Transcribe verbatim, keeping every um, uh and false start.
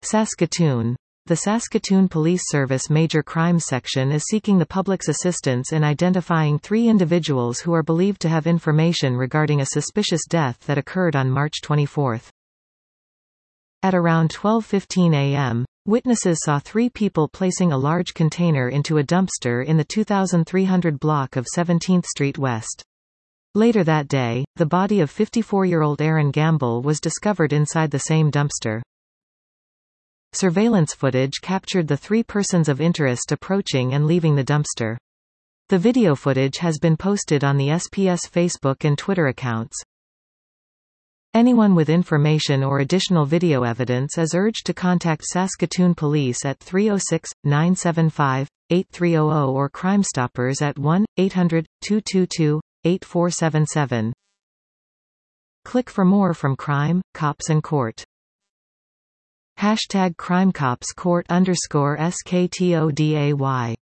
Saskatoon. The Saskatoon Police Service Major Crimes Section is seeking the public's assistance in identifying three individuals who are believed to have information regarding a suspicious death that occurred on March twenty-fourth. At around twelve fifteen a m, witnesses saw three people placing a large container into a dumpster in the two thousand three hundred block of seventeenth Street West. Later that day, the body of fifty-four-year-old Aaron Gamble was discovered inside the same dumpster. Surveillance footage captured the three persons of interest approaching and leaving the dumpster. The video footage has been posted on the S P S Facebook and Twitter accounts. Anyone with information or additional video evidence is urged to contact Saskatoon Police at three oh six, nine seven five, eight three hundred or Crime Stoppers at one eight hundred, two two two, eight four seven seven. Click for more from Crime, Cops and Court. Hashtag CrimeCopsCourt underscore S K T O D A Y